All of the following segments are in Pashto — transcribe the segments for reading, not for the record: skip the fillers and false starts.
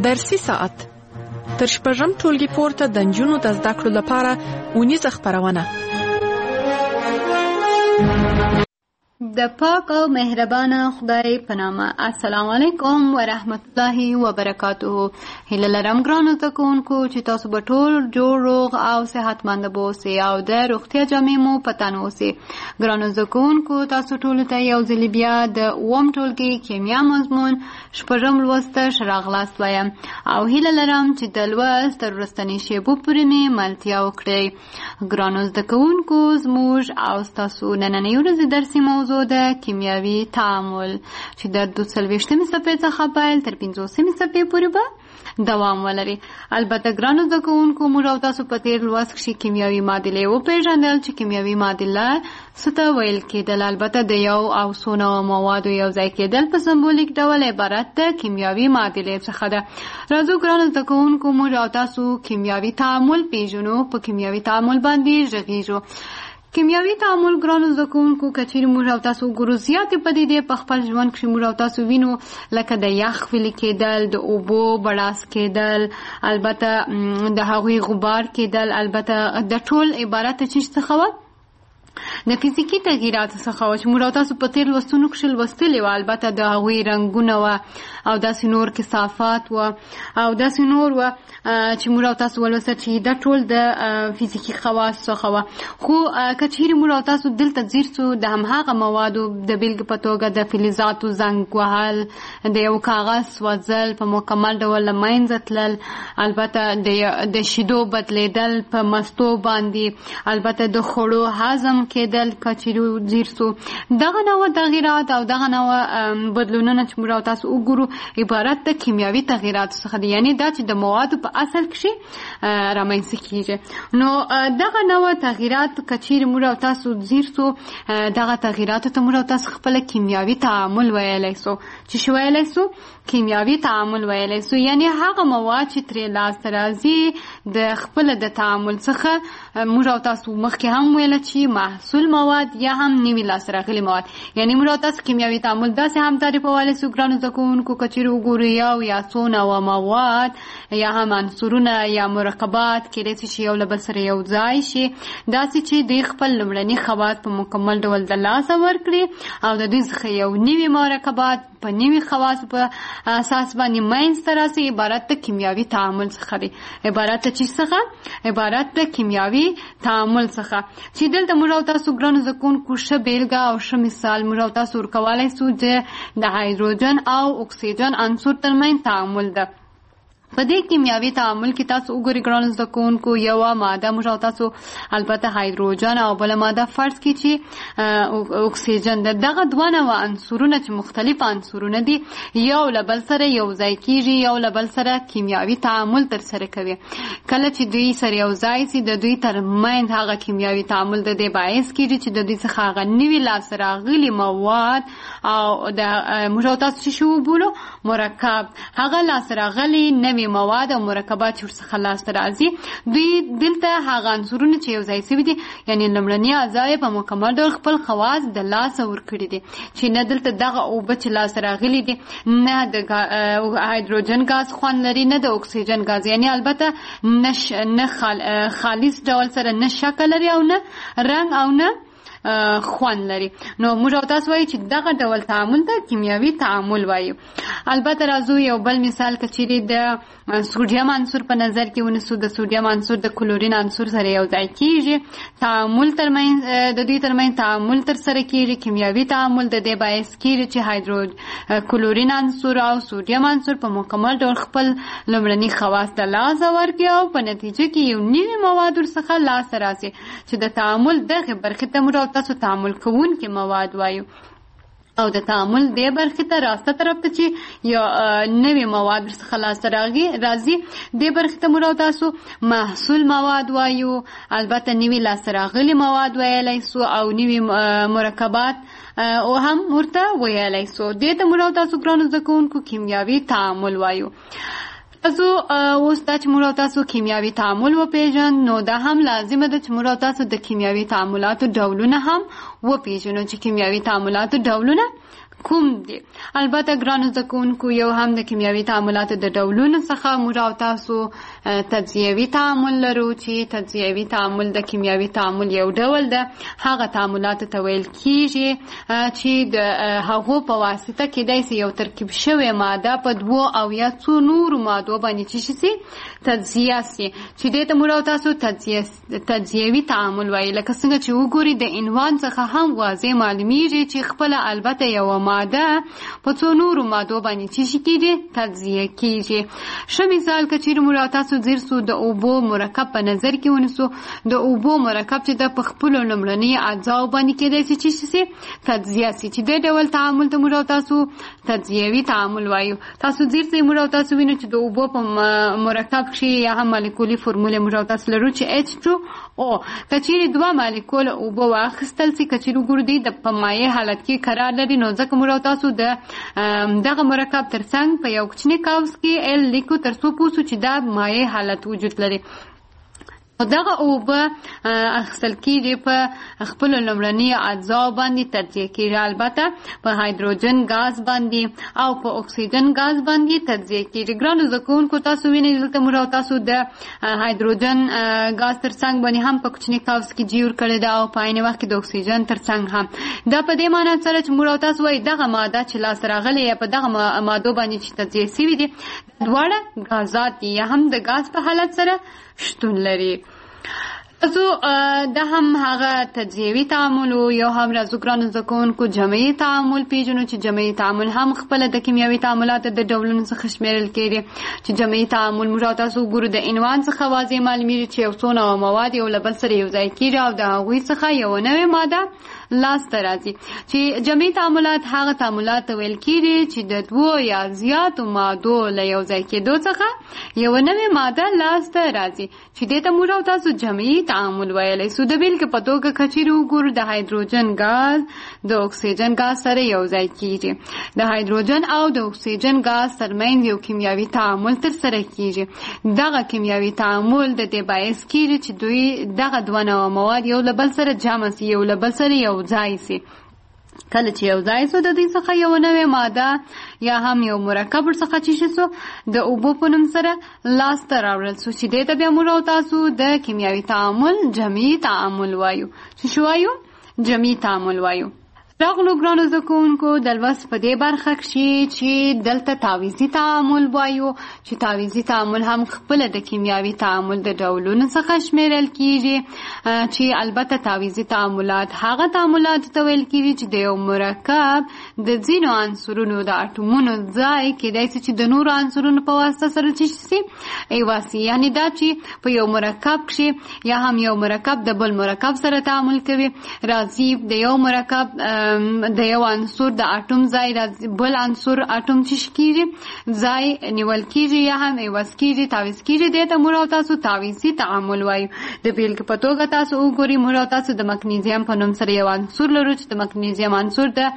درسي ساعت تر شپږم ټولګي پورته د نجونو د زده کړو لپاره اونیزه خپرونه. د پاک او مهربانه خدای په نامه. السلام علیکم ورحمت الله وبرکاته. هیله لرم ګرانو زده کوونکو چې تاسو به ټول جوړ روغ او صحتمند اوسئ او د روغتیا جامې مو په تن اوسي. ګرانو زده کوونکو تاسو ټول ته یو ځل بیا د اووم ټولګي کیمیا مضمون شپږم لوست راغلاست وایم او هیله لرم چې د لوست تر وروستنۍ شیبو پورې مې ملتیا وکړئ. ګرانو زده کوونکو زموږ او ستاسو نننۍ ورځې درسي موضوع د کیمیاوي تعامل چې د 42مې صفحې څخه پیل تر 50مې صفحې پورې به دوام ولري. البته ګرانو زده کوونکو موږ او تاسو په تیر لوست کې کیمیاوي معادلې وپېژندل چې کیمیاوي معادله څه ته ویل کېدل. البته د یو او څو نوعو موادو یو ځای کېدل په سمبولیک ډول عبارت د کیمیاوي معادلې څخه ده. راځو ګرانو زده کوونکو موږ او تاسو کیمیاوي تعامل پېژنو، په کیمیاوي تعامل باندې غږیږو. کیمیاوي تعامل ګرانو زده کوونکو که چیرې موږ او تاسو ګورو زیاتې پدیدې په خپل ژوند کې موږ او تاسو وینو، لکه د یخ ویلې کېدل، د اوبو بړاس کېدل، البته د هغوی غبار کېدل، البته د ټول عبارت چیز څخه و د فزیکي تغییراتو څخه و چې موږ او تاسو په تیر لوستونو کې لوستلي وو. البته د هغوی رنګونه وه او داسې نور کثافات وه او داسې نور وه چې موږ او تاسو ولوستل چې دا ټول د فزیکي خواص څخه وه. خو که چیرې موږ او تاسو دلته ځیر سو د همهغه موادو د بیلګې په توګه د فلزاتو زنګ وهل، د یو کاغذ سوځل، په مکمل ډول له منځه تلل، البته د شیدو بدلیدل په مستو باندې، البته د خوړو هضم کېدل که چیرې ځیر سو. دغه نوع تغییرات او دغه نوع بدلونونه چې موږ او تاسو وګورو عبارت د کیمیاوي تغییراتو څخه دي، یعنی دا چې د موادو په اصل کې رامنځته کیږي. نو دغه نوع تغییرات که چیرې موږ او تاسو ځیر سو دغه تغییراتو ته موږ او تاسو خپل کیمیاوي تعامل ویلی سو. چې شو ویلی سو؟ کیمیاوي تعامل ویلی سو، یعنی هغه مواد چې ترې لاسته راځي د خپل د تعامل څخه موږ او تاسو مخکې هم ویله چې محصول مواد یا هم نوي لاسته راغلي مواد. یعنی موږ او تاسو کیمیاوي تعامل داسې هم تعریفولی سو ګرانو زده کوونکو که چیرې وګورو یو یا څو نوعه مواد یا هم عنصرونه یا مرکبات کېدای شي چې یو له بل سره یو ځای شي، داسې چې دوی خپل لومړني خواص په مکمل ډول د لاسه ورکړي او د دوی څخه یو نوي مرکبات په نوي خواص په اساس باندې منځته راسي. عبارت د کیمیاوي تعامل څخه دی. عبارت د چی څخه؟ عبارت د کیمیاوي تعامل څخه چې دلته موږ او تاسو ګرانو زده کوونکو ښه بیلګه او ښه مثال موږ او تاسو ورکولی سو چې د هایدروجن او اکسیجن عنصر ترمنځ تعامل ده. په دې کیمیاوي تعامل کې تاسو وګورئ ګرانو زده کوونکو یوه ماده موږ او تاسو البته هایدروجن او بله ماده فرض کړئ چې اکسیجن ده. دغه دوه نوعه عنصرونه چې مختلف عنصرونه دي یو له بل سره یو ځای کیږي، یو له بل سره کیمیاوي تعامل ترسره کوي. کله چې دوی سره یو ځای سي د دوی ترمنځ هغه کیمیاوي تعامل د دې باعث کیږي چې د دوی څخه هغه نوي لاسته راغلي مواد او د موږ او تاسو چې شو وبولو مرکب، هغه لاسته راغلي نوي مواد او مرکبات چې ورڅخه لاسته راځي دوی دلته هغه عنصرونه چې یو ځای شوي دي یعنی لومړني اعضا یې په مکمل ډول خپل خواص د لاسه ورکړي دي چې نه دلته دغه اوبه چې لاسته راغلي دي نه د هایدروجن ګاز خوند لري نه د اکسیجن ګاز، یعنی البته نه خالص ډول سره نه شکل لري او نه رنګ او نه خوند لري. نو موږ او تاسو وایو چې دغه ډول تعامل ته کیمیاوي تعامل وایو. البته راځو یو بل مثال که چیرې د سوډیم عنصر په نظر کې ونیسو. د سوډیم عنصر د کلورین عنصر سره یو ځای کیږي، تعامل ترمنځ د دوی ترمنځ تعامل ترسره کیږي، کیمیاوي تعامل د دې باعث کیږي چې کلورین عنصر او سوډیم عنصر په مکمل ډول خپل لومړني خواص د لاسه ورکړي او په نتیجه کې یو نوي مواد ورڅخه لاسته راسي چې د تعامل دغه برخې ته موږ تاسو تعامل کوونکي مواد وایو. او د تعامل دې برخې ته راسته طرف ته چې یو نوي مواد څخه لاسته راځي دې برخې ته موږ تاسو محصول مواد وایو. البته نوي لاسته راغلي مواد ویلی سو او نوي مرکبات او هم ورته ویلی سو. دې ته موږ تاسو ګرانو زده کوونکو کیمیاوي تعامل وایو. اوس دا چې موږ تاسو کیمیاوي تعامل وپیژنو نو دا هم لازمه ده چې موږ تاسو د کیمیاوي تعاملاتو ډولونه هم وپیژنو چې کیمیاوي تعاملاتو ډولونه کوم دي. البته ګرانو زده کوونکو یو هم د کیمیاوي تعاملاتو د ډولونو څخه موږ تاسو تجزیوي تعامل لرو چې تجزیوي تعامل د کیمیاوي تعامل یو ډول ده. هغه تعاملات ته ویل کیږي چې د هغو په واسطه کېدای شي یو ترکیب شوی ماده په دوو او یا څو نورو مادو باندې چې شي تجزیه شي چې دې ته موږ تاسو تجزیوي تعامل وایي. لکه څنګه چې وګوري د عنوان څخه هم واضح معلومیږي چې خپل البته یو ماده په څو نورو مادو باندې چې کېږي تجزیه کېږي. ښه مثال که چیرې موږ تاسو ځیر سو د اوبو مرکب په نظر کې ونیسو، د اوبو مرکب چې د په خپلو لومړني اجزاو باندې کېدای شي چې شي تجزیه شي چې دې ډول تعامل ته موږ تاسو تجزیوي تعامل وایو. تاسو ځیر سي موږ تاسو وینئ چې د اوبو په مرکب کې یا هم مالیکولي فرمول موږ تاسو لرو چې H2O. که چیرې دوه مالیکول اوبو واخیستل شي، که چیرې وګورئ د په مایع حالت کې قرار لري نو ځکه موږ تاسو د دغه مرکب ترڅنګ په یو کوچني قوس کې ال لیکو تر څو پوه شو چې دا مایع حالت وجود لري. دغه اوبه اخیستل کېږي په خپلو لومړني اجزاو باندې تجزیه کېږي، البته په هایدروجن ګاز باندې او په اکسیجن ګاز باندې تجزیه کېږي. ګرانو زده کوونکو تاسو وینئ دلته موږ تاسو د هایدروجن ګاز ترڅنګ باندې هم په کوچني قوس کې جوړ کړی ده او په عین وخت کې د اکسیجن ترڅنګ هم. دا په دې معنی سره چې موږ تاسو وایي دغه ماده چې لاسته راغلې یا په دغه مادو باندې چې تجزیه شوي دي دواړه غازات دي یا هم د ګاز په حالت سره شتون لري. دا هم هغه تجزیوي تعامل یو هم راځو ګرانو زده کوونکو جمعي تعامل پیژنو چې جمعي تعامل هم خپله د کیمیاوي تعاملاتو د ډولونو څخه شمیرل کېږي. چې جمعي تعامل موږ تاسو وګورو د عنوان څخه واضح معلومیږي چې یو څو نوع مواد یو له بل سره یو ځای کېږي او د هغوی څخه یو نوې ماده لاسته راځي. چې جمعي تعاملات هغه تعاملات ته ویل کېږي چې د دوو یا زیاتو مادو له یو ځای کېدو څخه یو نوې ماده لاسته راځي چې دې ته موږ تاسو جمعي تعامل ویلی سو. د بیلګې په توګه که چیرې وګورو د هایدروجن ګاز د اکسیجن ګاز سره یو ځای کېږي، د هایدروجن او د اکسیجن ګاز ترمنځ یو کیمیاوي تعامل ترسره کېږي. دغه کیمیاوي تعامل د دې باعث کېږي چې دوی دغه دوه نوع مواد یو له بل سره جمع سي، یو له بل سره یو ځای سي. کله چې یو ځای سو د دې څخه یو نوې ماده یا هم یو مرکب ورڅخه چې سو د اوبو په نوم سره لاسته راوړل سو چې دې ته بیا موږ تاسو د کیمیاوي تعامل جمعي تعامل وایو. چې شو وایو؟ جمعي تعامل وایو. راغلو ګرانو زده کوونکو د لوست په دې برخه کې چې دلته تعویضي تعامل وایو چې تعویضي تعامل هم خپله د کیمیاوي تعامل د ډولونو څخه شمیرل کېږي. چې البته تعویضي تعاملات هغه تعاملات ته ویل کېږي چې د یو مرکب د ځینو عنصرونو د اټومونو ځای کېدای شي چې د نورو عنصرونو په واسطه سره چې شي ایواسي، یعنی دا چې په یو مرکب کې یا هم یو مرکب د بل مرکب سره تعامل کوي. راځي د یو مرکب د یو عنصر د اټوم ځای بل عنصر اټوم چې کېږي ځای نیول کېږي یا هم ایواز کېږي، تعویض کېږي. دې ته موږ تاسو تعویضي تعامل وایو. د بیلګې په توګه تاسو وګورئ موږ تاسو د مګنیزیم په نوم سره یو عنصر لرو چې د مګنیزیم عنصر د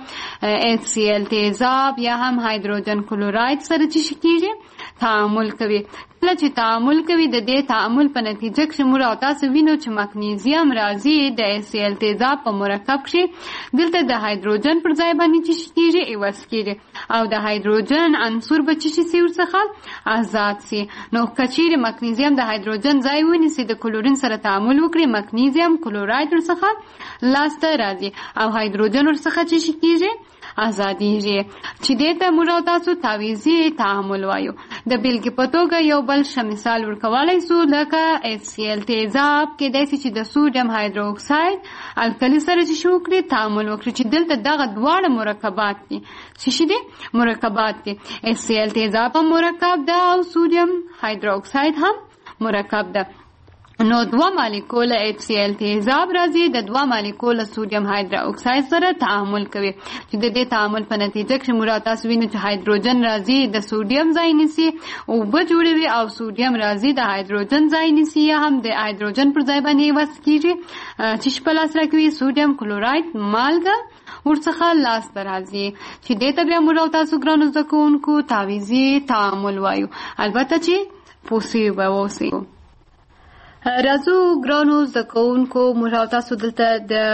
HCl تیزاب یا هم هایدروجن کلوراید سره چې کېږي تعامل کوي. کله چې تعامل کوي د دې تعامل په نتیجه کې موږ تاسو وینو چې مګنیزیم راځي د HCl تیزاب په مرکب کې دلته د هایدروجن پر ځای باندې چې کېږي ایواز کېږي او د هایدروجن عنصر به چې شي ورڅخه آزاد سي. نو که چیرې مګنیزیم د هایدروجن ځای ونیسي د کلورین سره تعامل وکړي مګنیزیم کلوراید ورڅخه لاسته راځي او هایدروجن ورڅخه چې کېږي آزادیږي چې دې ته موږ تاسو تعویضي تعامل وایو. د بیلګې په توګه یو بل ښه مثال ورکولی سو لکه HCl تیزاب کېدای شي چې د سوډیم هایدروکساید الکلي سره چې وکړي تعامل وکړي چې دلته دغه دواړه مرکبات دي چې دي مرکبات دي. HCl تیزاب هم مرکب ده او سوډیم هایدروکساید هم مرکب ده. نو 2 مالیکول HCl تیزاب راځي د 2 مالیکول سوډیم هایدرا اکساید سره تعامل کوي چې د دې تعامل په نتیجه کې موږ تاسو وینو چې هایدروجن راځي د سوډیم ځای نیسي او به جوړوي او سوډیم راځي د هایدروجن ځای نیسي یا هم د هایدروجن پر ځای باندې وس کیږي چې په لاس راکوي سوډیم کلوراید مالګه ورڅخه لاس ته راځي چې دې ته بیا موږ تاسو ګرانو زده کوونکو تعویضي تعامل وایو البته چې پوسی به وسی راځو ګرانو زده کوونکو موږ تاسو دلته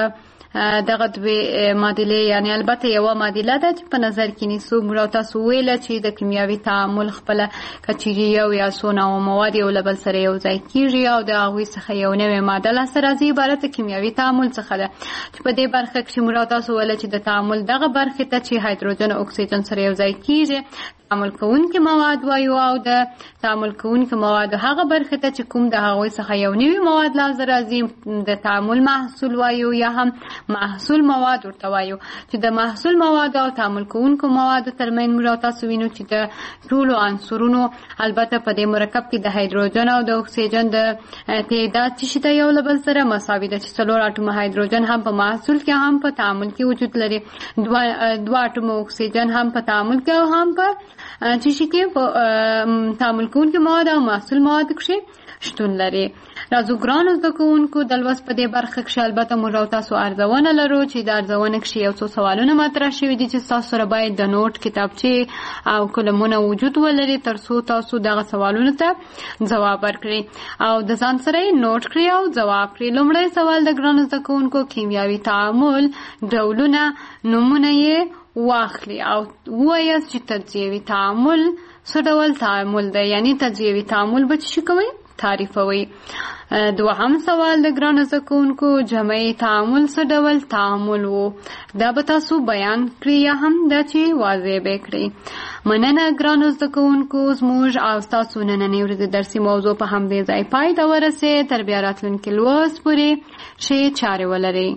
دغه دوی معادلې یعنی البته یو معادله ده چې په نظر کې نیسو موږ تاسو ویل چې د کیمیاوي تعامل خپل کچيري یو یا سونه او مواد یو لبل سره یو ځای کیږي او د هغه څخه یو نوې معادله سره راځي عبارت کیمیاوي تعامل څخه ده چې په دې برخه کې موږ تاسو ویل چې د تعامل دغه برخه ته چې هایدروجن او اکسیجن سره یو ځای کیږي تعامل کوونکي مواد وایو او د تعامل کوونکي مواد هغه برخه ته چې کوم د هغه څخه یو نوې مواد لازم راځي د تعامل محصول وایو یا هم محصول مواد ورته وایو چې د محصول مواد او تعامل کوونکو مواد ترمن موږ تاسو وینو چې د ټولو عنصرونو البته په دې مرکب کې د هایدروجن او د اکسیجن د تعداد چې یو لبل سره مساوي ده چې څلور اټوم هایدروجن هم په محصول کې هم په تعامل کې وجود لري دوه اټوم اکسیجن هم په تعامل کې او هم په چې کې په تعامل کوونکو مواد او محصول مواد کې شتون لري راځو ګرانو زده کوونکو د لوست په دې برخه کې البته موږ تاسو ارزونه لرو چې د ارزونه کې یو څو سوالونه مطرح شوي دي چې تاسو سره باید د نوٹ کتابچه او قلمونه وجود ولري ترڅو تاسو دغه سوالونو ته ځواب ورکړئ او د ځان سره نوٹ کړئ او ځواب کړئ لومړی سوال د ګرانو زده کوونکو کیمیاوي تعامل ډولونه نمونه یې واخلي او وایي چې تجزیوي تعامل څه ډول تعامل دی یعنی تجزیوي تعامل به څه کوي تعریفوي دوهم سوال د ګرانو زده کوونکو جمعي تعامل څه ډول تعامل وو دا به تاسو بیان کړئ یا هم دا چې واضح به کړئ مننه ګرانو زده کوونکو زموږ او تاسو نننۍ ورځې درسي موضوع په همدې ځای پای ته ورسېد تر بیا راتلونکي لوست پورې ښې چارې ولرئ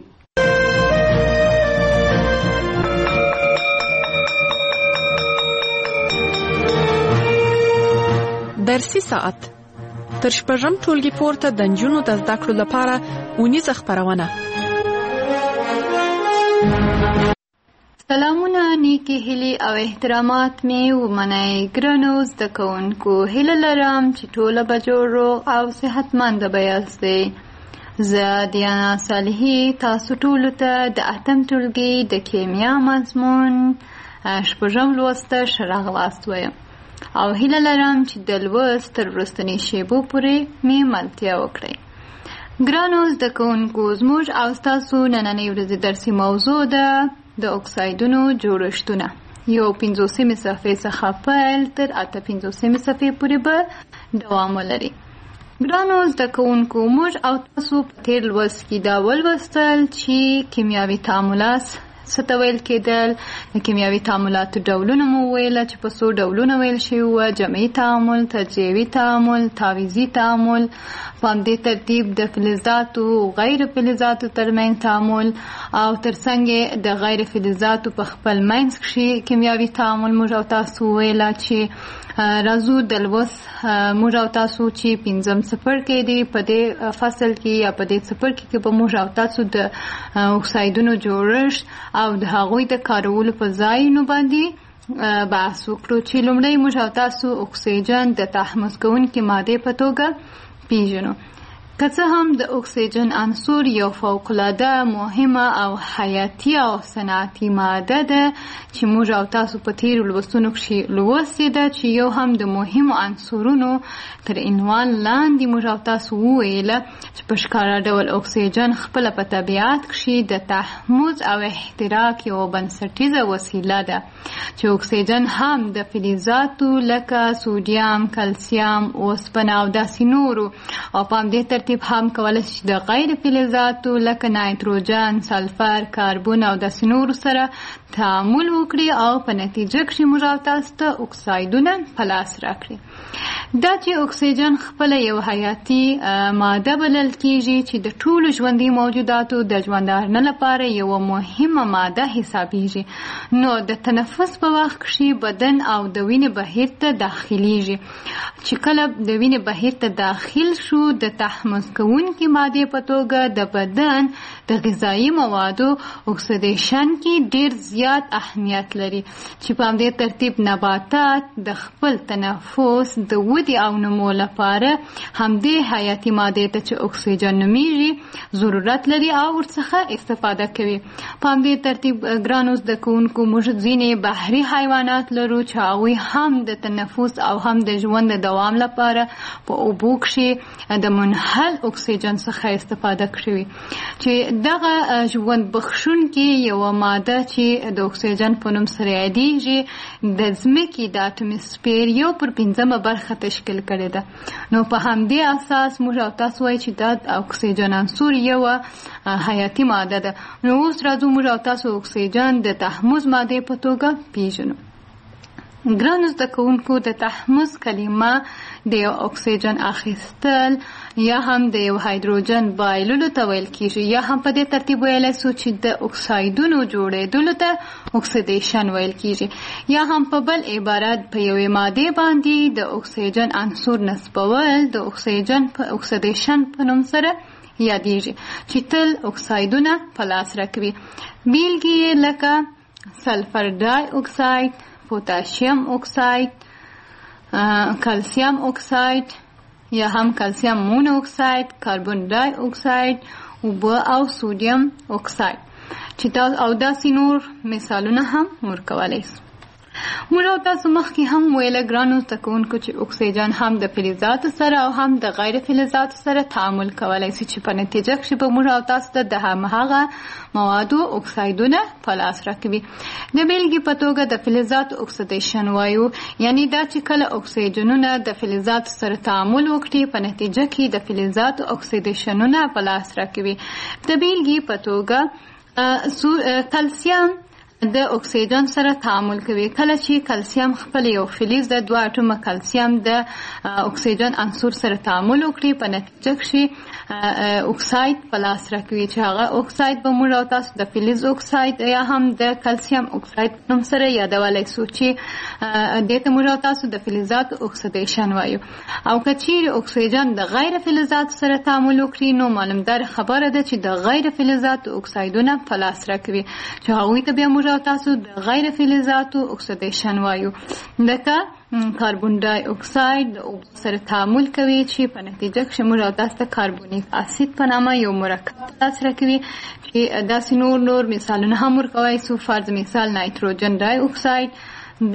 درسي ساعت تر شپږم ټولګي پورته د نجونو د زده کړو لپاره اونیزه خپرونه سلامونه نیکی هیلې او احترامات مې ومنئ ګرانو زده کوونکو هیله لرم چې ټوله به جوړ روغ او صحتمند به یاستئ زه دیانا صالحي تاسو ټولو ته د 8م ټولګي د کیمیا مضمون شپږم لوست ته ښه راغلاست وایم او هیله لرم چې د لوست تر وروستنۍ شیبو پورې مې ملتیا وکړئ ګرانو زده کوونکو زموږ او ستاسو نننۍ ورځې درسي موضوع ده د اکسایدونو جوړښتونه یو 50 صفحې څخه پیل تر 58 صفحې پورې به دوام ولري ګرانو زده کوونکو موږ او تاسو په تیر لوست کې دا ولوستل چې کیمیاوي تعاملات څه ته ویل کېدل د کیمیاوي تعاملاتو ډولونه مو ویل چې په څو ډولونه ویل شوي وو جمعي تعامل تجزیوي تعامل تعویضي تعامل په همدې ترتیب د فلزاتو غیر فلزاتو ترمنځ تعامل او ترڅنګ د غیر فلزاتو په خپل منځ کې کیمیاوي تعامل موږ او تاسو ویل چې راځو د لوست موږ او تاسو چې 5م څپرکی دی په دې فصل کې یا په دې څپرکی کې به موږ او تاسو د اکسایدونو جوړښت او د هغوی د کارولو په ځایونو باندې بحث وکړو چې لومړی موږ او تاسو اکسیجن د تحمض کوونکې مادې په توګه پیژنو که څه هم د اکسیجن عنصر یو فوق‌العاده مهمه او حیاتي او صنعتي ماده ده چې موږ او تاسو په تیرو لوستونو کې لوستې ده چې یو هم د مهمو عنصرونو تر عنوان لاندې موږ او تاسو وویله چې په ښکاره ډول اکسیجن خپله په طبیعت کې د تحمض او احتراق یوه بنسټیزه وسیله ده چې اکسیجن هم د فلزاتو لکه سوډیم کلسیم اوسپنه او داسې نورو او په همدې ترتیب هم کولی شي د غیر فلزاتو لکه نایتروجن سلفر کاربون او داسې نورو سره تعامل وکړي او په نتیجه کې موږ او تاسو ته اکسایدونه په لاس راکړي دا چې اکسیجن خپله یو حیاتي ماده بلل کیږي چې د ټولو ژوندي موجوداتو د ژوندارنه لپاره یوه مهمه ماده حسابیږي نو د تنفس په وخت کې بدن او د وینې بهیر ته داخلیږي چې کله د وینې بهیر ته داخل شو د تحمض تحمض کوونکي مادې په توګه د بدن د غذایي موادو اکسیدیشن کې ډیر زیات اهمیت لري چې په همدې ترتیب نباتات د خپل تنفس د ودې او نمو لپاره همدې حیاتي مادې ته چې اکسیجن نومیږي ضرورت لري او ورڅخه استفاده کوي. په همدې ترتیب ګرانو زده کوونکو موږ ځینې بحري حیوانات لرو چې هغوی هم د تنفس او هم د ژوند د دوام لپاره په اوبو کښې د منحل اکسیجن څخه استفاده کوي چې دغه ژوند بخښونکې یوه ماده چې د اکسیجن په نوم سره یادیږي د ځمکې د اټموسفیر 1/5 برخه تشکیل کړې ده. نو په همدې اساس موږ او تاسو وایو چې دا اکسیجن عنصر یوه حیاتي ماده ده. نو اوس راځو موږ او تاسو اکسیجن د تحمض مادې په توګه پیژنو. ګرانو زده کوونکو د تحمض کلمه د یو اکسیجن اخیستل یا هم د یو هایدروجن بایللو ته ویل کیږي یا هم په دې ترتیب ویلی سو چې د اکسایدونو جوړېدلو ته اکسیدیشن ویل کیږي یا هم په بل عبارت په یوې مادې باندې د اکسیجن عنصر نصبول د اکسیدیشن په نوم سره یادیږي چې تل اکسایدونه په لاس راکوي. بیلګې یې لکه سلفر ډای اکساید، پوتاشیم اکساید، کلسیم اکساید یا هم کلسیم مونو اکساید، کاربن ډای اکساید، اوبه او سودیم اکساید چې او داسې نور مثالونه هم ورکولی سو. موږ او تاسو مخکې هم ویله ګرانو زده کوونکو چې اکسیجن هم د فلزاتو سره او هم د غیر فلزاتو سره تعامل کولی شي چې په نتیجه کښې به موږ او تاسو ته د همهغه موادو اکسایدونه په لاس راکوي. د بیلګې په توګه د فلزاتو اکسیدیشن وایو، یعنی دا چې کله اکسیجنونه د فلزاتو سره تعامل وکړي په نتیجه کې د فلزاتو اکسیدیشنونه په لاس راکوي. د بیلګې په توګه کلسیم د اکسیجن سره تعامل کوي. کله چې کلسیم خپل یو فلز د 2 اټومه کلسیم د اکسیجن عنصر سره تعامل وکړي په نتیجه کښې اکساید په لاس راکوي چې هغه اکساید به موږ او تاسو د فلز اکساید یا هم د کلسیم اکساید په نوم سره یادولی سو چې دې ته موږ او تاسو د فلزاتو اکسیدیشن وایو. او که چیرې اکسیجن د غیر فلزاتو سره تعامل وکړي نو معلومدار خبره ده چې د غیر فلزاتو اکسایدونه په لاس راکوي چې هغوی ته بیا موږ او تاسو د غیر فلزاتو اکسیدیشن وایو. لکه کاربن ډای اکساید د اوبو سره تعامل کوي چې په نتیجه کښې موږ او تاسو ته کاربونیک اسید په نامه یو مرکب په لاس راکوي چې داسې نور مثالونه هم ورکولی سو. فرض مثال نایتروجن ډای اکساید د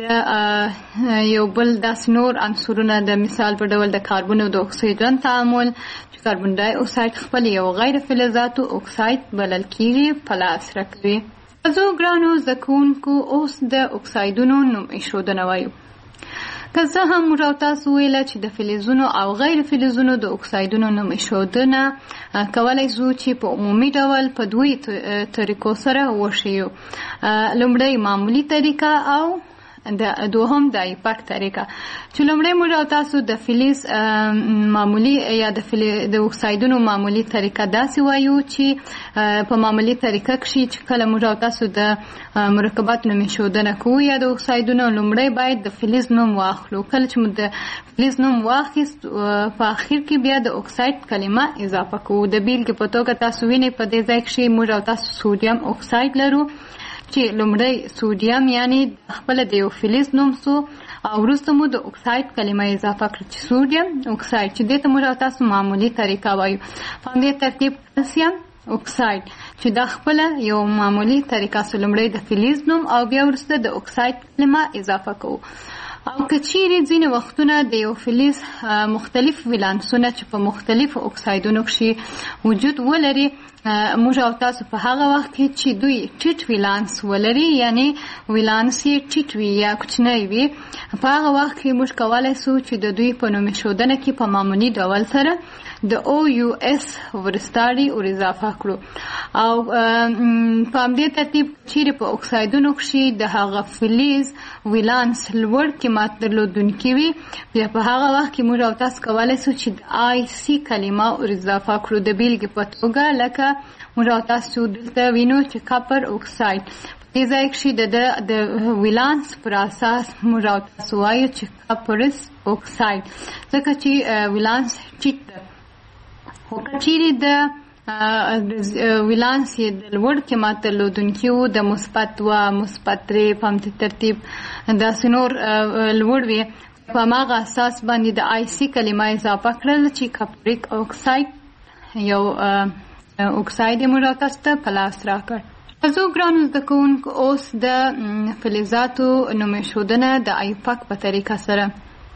یو بل داسې نور عنصرونه د مثال په ډول د کاربن او د اکسیجن تعامل چې کاربن ډای اکساید خپل یو غیر فلزاتو اکساید بلل کیږي په لاس راکوي. زه ګرانو زده کوونکو اوس د اکسایدونو نوم ایښودنه وایو. که زه هم موږ او تاسو ویله چې د فلزونو او غیر فلزونو د اکسایدونو نوم ایښودنه کولی شو چې په عمومي ډول په 2 طریقو سره وښیو. لومړی معمولي طریقه او دوهم د ایپاک طریقه چې لومړی موږ او تاسو د فلز معمولي یا د اکسایدونو معمولي طریقه داسې وایو چې په معمولي طریقه کښې چې کله موږ او تاسو د مرکباتو نوم ایښودنه کوو یا د اکسایدونو لومړی باید د فلز نوم واخلو. کله چې موږ د فلز نوم واخیست په اخر کې بیا د اکساید کلمه اضافه کوو. د بیلګې په توګه تاسو وینئ په دې ځای کښې موږ او تاسو سودیم اکساید لرو چې لومړی سودیم یعنی خپله د یو فلز نوم سو او وروسته مو د اکساید کلمه اضافه کړه چې سودیم اکساید چې دې ته موږ او تاسو معمولي طریقه وایو. په همدې ترتیب کلسیم اکساید چې دا خپله یو معمولي طریقه سو، لومړی د فلز نوم او بیا وروسته د اکساید کلمه اضافه کوو. او که چیرې ځینې وختونه د یو فلز مختلف ولانسونه چې په مختلفو اکسایدونو کښې وجود ولري موږ او تاسو په هغه وخت کې چې دوی ټیټ ولانس ولري یعنی ولانس یې ټیټ وي یا کوچنی وي په هغه وخت کې موږ کولی سو چې د دوی په نوم ایښودنه کې په معمولي ډول سره د OUS ورستاړي ور اضافه کړو. او په همدې ترتیب چیرې په اکسایدونو کښې د هغه فلز ولانس لوړ قیمت درلودونکي وي بیا په هغه وخت کې موږ او تاسو کولی سو چې د IC کلمه ور اضافه کړو. د بیلګې په توګه لکه موږ او تاسو دلته وینو چې کاپر اکساید دې ځای کښې د ولانس پر اساس موږ او تاسو وایو چې کاپرس اکساید ځکه چې ولانس ټیټ ده. چیرې د ویلانس یې د لوړ قیمت درلودونکي وو د مثبت 2 مثبت 3 په همدې ترتیب داسې نور لوړ وي په هماغه اساس باندې د آی سی کلمه اضافه کړل چې کپریک اکساید یو اکساید یې موږ تاسو ته په لاس راکړ. زه ګرانو زده کوونکو اوس د فلزاتو نومېښودنه د ایوپاک په طریقه سره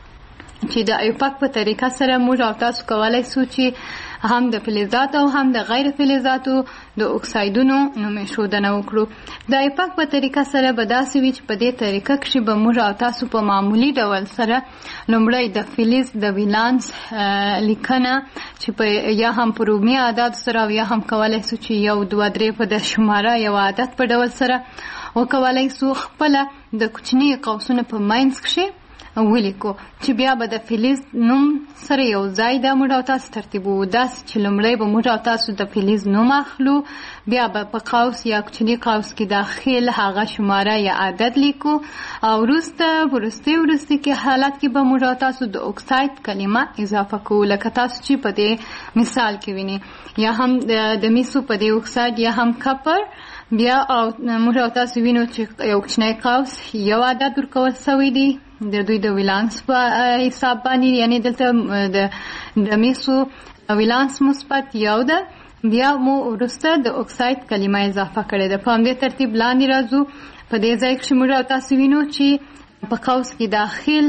چې د ایوپاک په طریقه سره موږ او تاسو کولی شو چې هم د فلزاتو او هم د غیر فلزاتو د اکسایدونو نومېښودنه وکړو. د ایوپاک په طریقه سره به داسې وي چې په دې طریقه کښې به موږ او تاسو په معمولي ډول سره لومړی د فلز د ویلانس لیکنه چې په یا هم په رومي عدد سره او یا هم کولی شو چې 1 2 3 په د شماره یو عدد په ډول سره وکولی شو خپله د کوچني قوسونو په منځ کښې ولیکو چې بیا به د فلز نوم سره یو ځای د موږ او تاسو ترتیبو. داسې چې لومړی به موږ او تاسو د فلز نوم اخلو بیا به په قوس یا کوچني قوس کې داخل هغه شماره یا عدد لیکو او وروسته کې حالت کې به موږ او تاسو د اکساید کلمه اضافه کوو لکه تاسو چې په دې مثال کې ویني یا هم د میسو په دې اکساید یا هم کپر بیا او موږ او تاسو وینو چې یو کوچنی قوس یو عدد ورکول شوی دی د دوی د ویلانس په حساب باندې یعنی دلته د میسو ویلانس مثبت 1 ده بیا مو وروسته د اکساید کلمه اضافه کړې ده. په همدې ترتیب لاندې راځو په دې ځای کې موږ او تاسو وینو چې په قوس کې داخل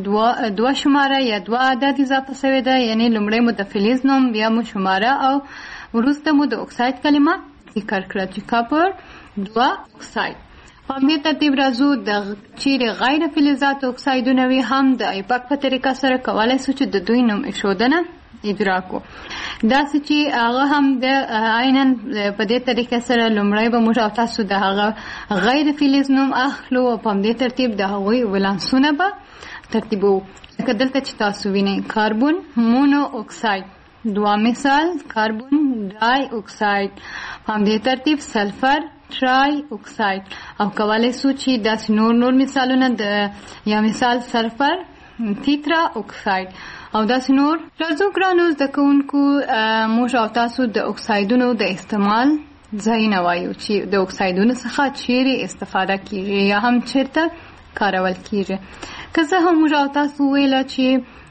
2 شماره یا 2 عدد اضافه شوی ده یعنی لومړی مو د فلز نوم بیا مو شماره او وروسته مو د اکساید کلمه ذکر کړه چې کاپر 2 اکساید. په همدې ترتیب راځو د چیرې غیر فلزاتو اکسایدونه وي هم د ایوپاک په طریقه سره کولی شو چې د دوی نوم ایښودنه اجرا کو. داسې چې هغه هم د عیناً په دې طریقه سره لومړی به موږ او تاسو د هغه غیر فلز نوم اخلو او په همدې ترتیب د هغوی ولانسونه به ترتیبو. لکه دلته چې تاسو وینئ کاربون مونو اکساید 2 مثال کاربون ډای اکساید په همدې ترتیب سلفر ټرای اکساید او کولی شو چې داسې نور مثالونه د یا مثال سلفر تیترا اکساید او داسې نور. راځو ګرانو زده کوونکو موږ او تاسو د اکسایدونو د استعمال ځایونه وایو چې د اکسایدونو څخه چیرې استفاده کیږي یا هم چیرته کارول کیږي. که زه هم موږ او تاسو ویله چې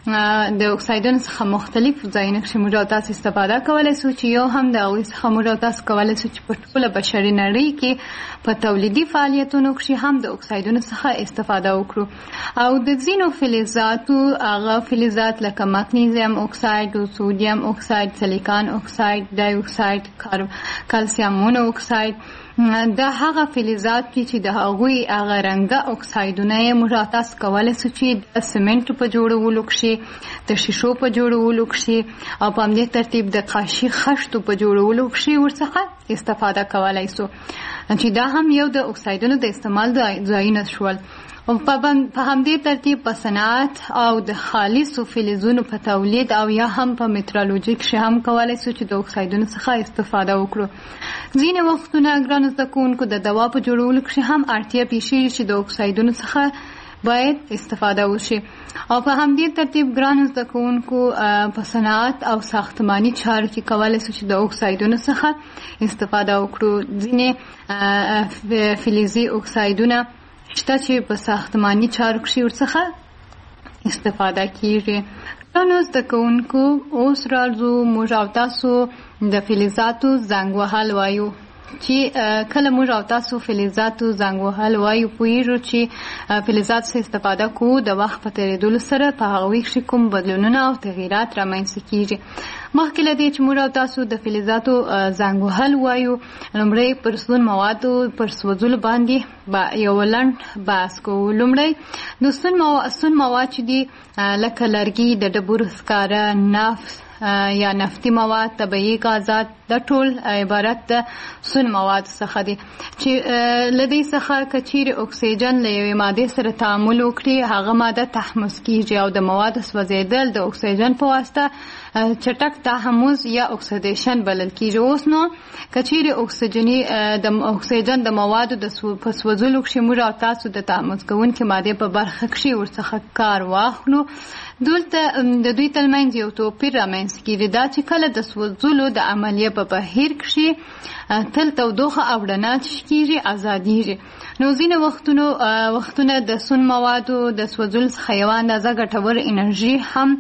د اکسایدونو څخه مختلف ځایونه کښې موږ او تاسو استفاده کولی شو چې یو هم د هغوی څخه موږ او تاسو کولی شو چې په ټوله بشري نړۍ کې په تولیدي فعالیتونو کښې هم د اکسایدونو څخه استفاده وکړو او د ځینو فلزاتو هغه فلزات لکه مګنیزیم اکساید سودیم اکساید سلیکان اکساید ډای اکساید کلسیم مونو اکساید دا هغه فلزات چې د هغوی هغه رنګه اکسایدونه یې موږ تاسو کولی شو چې د سمنټو په جوړولو کښې د شیشو په جوړولو کښې او په همدې ترتیب د قاشي خښتو په جوړولو کښې ورڅخه استفاده کولی شو چې دا هم یو د اکسایدونو د استعمال ځایونه شول. او په همدې ترتیب په صنعت او د خالصو فلزونو په تولید او یا هم په مترالوژي کښې هم کولی شو چې د اکسایدونو څخه استفاده وکړو. ځینې وختونه ګرانو زده کوونکو د دوا په جوړولو کښې هم اړتیا پیښیږي چې د اکسایدونو څخه باید استفاده وشي او په همدې ترتیب ګرانو زده کوونکو په صنعت او ساختماني چارو کې کولی شو چې د اکسایدونو څخه استفاده وکړو. ځینې فلزي اکسایدونه شته چې په ساختماني چارو کښې ورڅخه استفاده کیږي. ګرانو زده کوونکو اوس راځو موږ او تاسو د فلزاتو زنګ وهل وایو چې کله موږ او تاسو فلزاتو زنګ وهل وایو پوهیږو چې فلزات څخه استفاده کوو د وخت په تېرېدلو سره په هغوی کښې کوم بدلونونه او تغییرات رامنځته کیږي. مخکې له دې چې موږ او تاسو د فلزاتو زنګ وهل وایو لومړی پر سون موادو پر سوځولو باندې یو لنډ بحث کوو. لومړی د سون مواد چې دي لکه لرګي د ډبرو سکاره نفت یا نفتي مواد طبیعي غازات دا ټول عبارت د سون مواد څخه دي چې له دې څخه که چیرې اکسیجن له یوې مادې سره تعامل وکړي هغه ماده تحمض کیږي او د موادو سوځېدل د اکسیجن په واسطه چټک تحمض یا اکسیدیشن بلل کیږي. اوس نو که چیرې د اکسیجن د موادو د په سوځولو کښې موږ او تاسو د تعامض کوونکې مادې په برخه کښې ورڅخه کار واخلو دلته د دوی ترمنځ یو توپیر رامنځته کېږي دا چې کله د سوځولو د عملیې په بهیر کښې تل تودوخه او رڼا کېږي ازادیږي. نو ځینې وختونه د سون موادو د سوځولو څخه یوه اندازه ګټور انرژي هم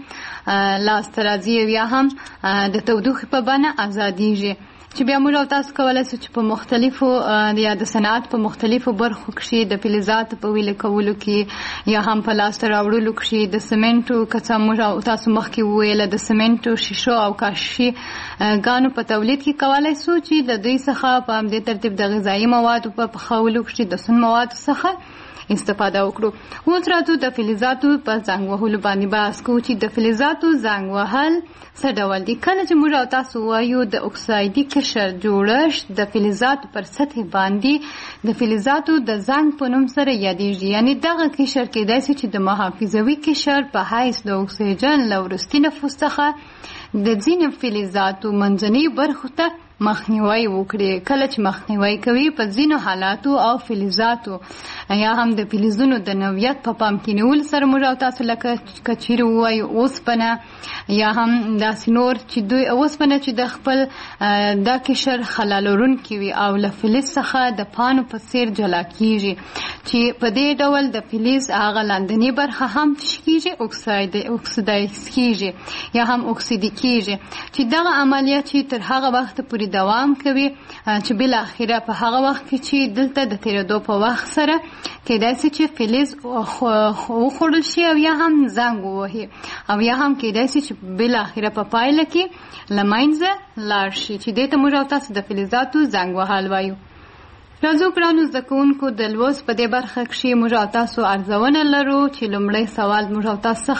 لاسته راځي او یا هم د تودوخې په بڼه ازادیږي چې بیا موږ او تاسو کولی شو چې په مختلفو یا د صنعت په مختلفو برخو کښې د فلزاتو په ویلې کولو کې یا هم په لاسته راوړلو کښې د سمنټو که څه موږ او تاسو مخکې وویله د سمنټو شیشو او کاشي ګانو په تولید کې کولی شو چې د دوی څخه په همدې ترتیب د غذایي موادو په پخولو کښې د سون موادو څخه استفاده وکړو. اوس راځو د فلزاتو په زنګ وهلو باندې بحث کوو چې د فلزاتو زنګ وهل څه ډول دي. کله چې موږ او تاسو وایو د اکسایدي قشر جوړښت د فلزاتو پر سطح باندې د فلزاتو د زنګ په نوم سره یادیږي. یعنی دغه قشر کېدای شي چې د محافظوي قشر په حیث د اکسیجن له وروستي نفوس څخه د ځینې فلزاتو منځنۍ برخو ته مخنیوي وکړي. کله چې مخنیوي کوي په ځینو حالاتو او فلزاتو یا هم د فلزونو د نوعیت په پام کې نیولو سره موږ او تاسو لکه که چیرې ووایو اوسپنه یا هم داسې نور چې دوی اوسپنه چې د خپل دا قشر خلا لرونکي وي او له فلز څخه د پاڼو په څېر جلا کېږي چې په دې ډول د فلز هغه لاندنۍ برخه هم کېږي اکسیدایز کېږي یا هم اکسیدي کېږي چې دغه عملیه چې تر هغه وخته پورې دوام کوي چې بالاخره په هغه وخت کې چې دلته د تېرېدو په وخت سره کېدای شي چې فلز وخوړل شي او یا هم زنګ ووهي او یا هم کېدای شي چې بالاخره په پایله کې له منځه لاړ شي چې دې ته موږ او تاسو د فلزاتو زنګ وهل وایو. راځو ګرانو زده کوونکو د لوست په دې برخه کښې موږ او تاسو ارزونه لرو چې لومړی سوال موږ او تاسو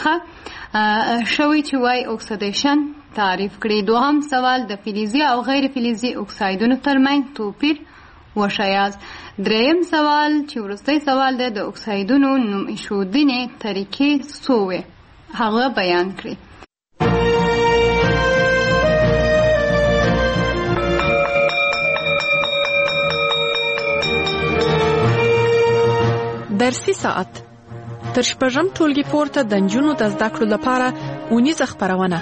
څخه شوی چې وایي اکسیدیشن تعریف کړي. دوهم سوال د فلزي او غیر فلزي اکسایدونو ترمنځ توپیر وښایاست. دریم سوال چې وروستی سوال دی د اکسایدونو نوم ایښودنې طریقې څو وې هغه بیان کړي. درسي ساعت تر شپږم ټولګي پورته د نجونو د زده کړو لپاره اونیزه خپرونه.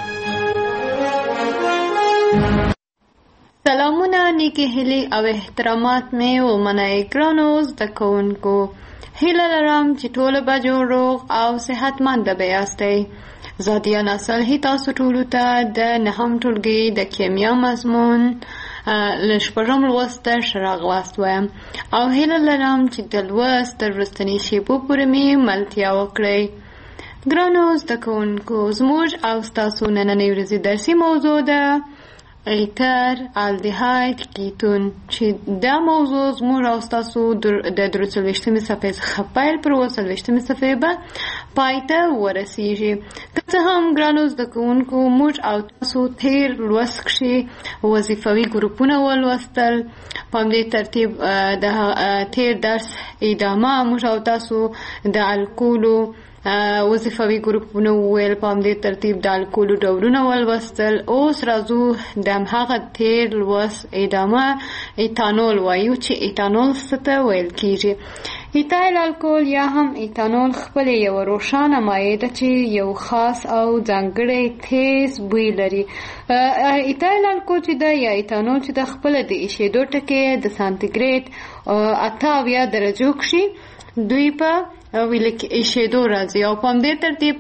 سلامونه، نیکی هیلې او احترامات مې ومنئ ګرانو زده کوونکو. هیله لرم چې ټوله به جوړ روغ او صحتمنده به یاستئ. زه دیانا صالحي تاسو ټولو ته د نهم ټولګي د کیمیا مضمون له شپږم لوست ښه راغلاست وایم او هیله لرم چې د لوست تر وروستنۍ شېبو پورې مې ملتیا وکړئ. ګرانو زده کوونکو، زموږ او ستاسو نننۍ ورځې درسي موضوع ده ایتر الدیهاید کیتون چې دا موضوع زموږ او ستاسو د 23مې صفحې څخه پیل پر 23مې صفحې به پای ته ورسیږي. که څه هم ګرانو زده کوونکو موږ او تاسو تېر لوست کښې وظیفوي ګروپونه ولوستل. په همدې ترتیب د تېر درس ادامه موږ او تاسو د الکولو وظیفوي ګروپونه وویل، په همدې ترتیب د الکولو ډولونه ولوستل. اوس راځو د همهغه تېر لوست ادامه ایتانول وایو چې ایتانول څه ته ویل کېږي. ایتایل الکول یا هم ایتانول خپلې یوه روښانه مایع ده چې یو خاص او ځانګړی تیز بوی لري. ایتایل الکول چې ده یا ایتانول چې ده خپله د ایشېدو ټکې د سانتیګریډ 88 درجو کښې دوی په ایشېدو راځي او په همدې ترتیب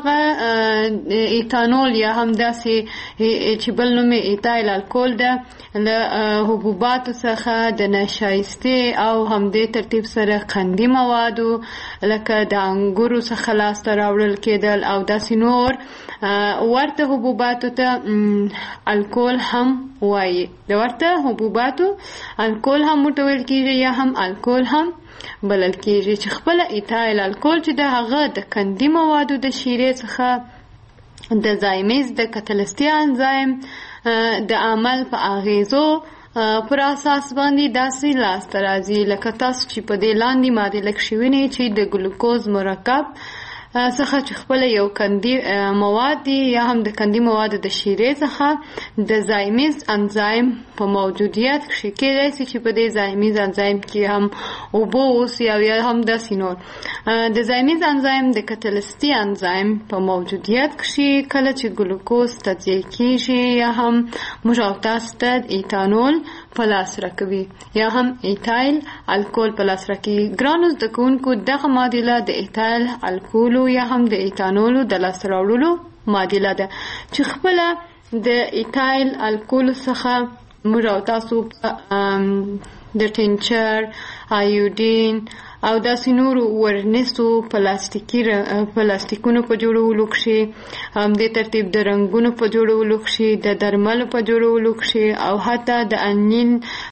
هغه ایتانول یا هم داسې چې بل نوم یې ایتایل الکول ده له حبوباتو څخه د نشایستې او همدې ترتیب سره قندي موادو لکه د انګورو څخه لاسته راوړل کېدل او داسې نور ورته حبوباتو ته الکول هم وایي. د ورته حبوباتو الکول هم ورته ویل کېږي یا هم الکول هم بلل کېږي چې خپله ایتایل الکول چې د هغه د قندي موادو د شیرې څخه د زایمیز د کتلستي انزایم د عمل په اغیزو پر اساس باندې داسې لاسته راځي لکه تاسو چې په دې لاندې ماده لکه وینئ چې د ګلوکوز مرکب څخه چې خپل یو کندي مواد دي یا هم د کندي مواد د شیرې څخه د زایمیز انزایم په موجودیت کې کېدای شي چې په دې زایمیز انزایم کې هم اوبه اوسي او یا هم داسې نور د زایمیز انزایم د کتالسټي انزایم په موجودیت کې کله چې ګلوکوز تجزیه کیږي یا هم موږ او تاسو ته ایتانول په لاس راکوي یا هم ایتایل الکول په لاس راکوي. ګرانو زده کوونکو دغه معادله د ایتایل الکولو یا هم د ایتانولو د لاسته راوړلو معادله ده چې خپله د ایتایل الکولو څخه موږ او تاسو د ټینچر آیودین او داسې نورو ورنیسو پلاستیکونو په جوړولو کښې همدې ترتیب د رنګونو په جوړولو کښې د درملو په جوړولو کښې او حتی د انین